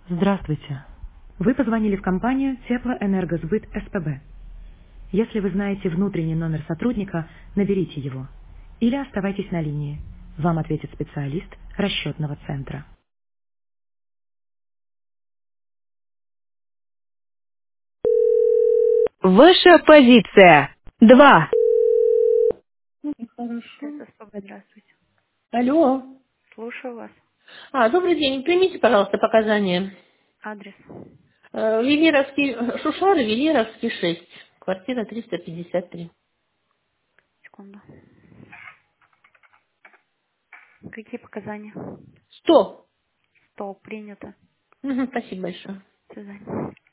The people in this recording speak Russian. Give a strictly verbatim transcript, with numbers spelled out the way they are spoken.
Здравствуйте. Вы позвонили в компанию Теплоэнергосбыт СПБ. Если вы знаете внутренний номер сотрудника, наберите его. Или оставайтесь на линии. Вам ответит специалист расчетного центра. Ваша позиция. Два. Это СПБ, здравствуйте. Алло. Слушаю вас. А, добрый день. Примите, пожалуйста, показания. Адрес. Э, Венеровский, Шушары, Венеровский, шесть. Квартира триста пятьдесят три. Секунду. Какие показания? Сто. Сто принято. Мгм, спасибо большое. До свидания.